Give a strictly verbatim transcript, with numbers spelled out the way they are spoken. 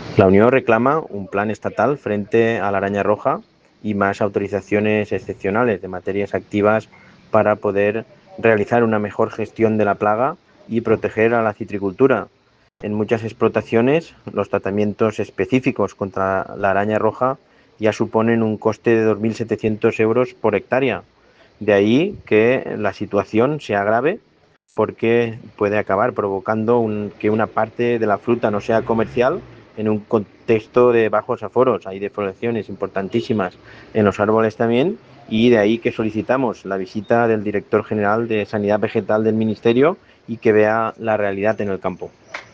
La Unión reclama un plan estatal frente a la araña roja y más autorizaciones excepcionales de materias activas para poder realizar una mejor gestión de la plaga y proteger a la citricultura. En muchas explotaciones, los tratamientos específicos contra la araña roja ya suponen un coste de dos mil setecientos euros por hectárea. De ahí que la situación sea grave porque puede acabar provocando un- que una parte de la fruta no sea comercial en un contexto de bajos aforos. Hay defloraciones importantísimas en los árboles también, y de ahí que solicitamos la visita del director general de Sanidad Vegetal del Ministerio y que vea la realidad en el campo.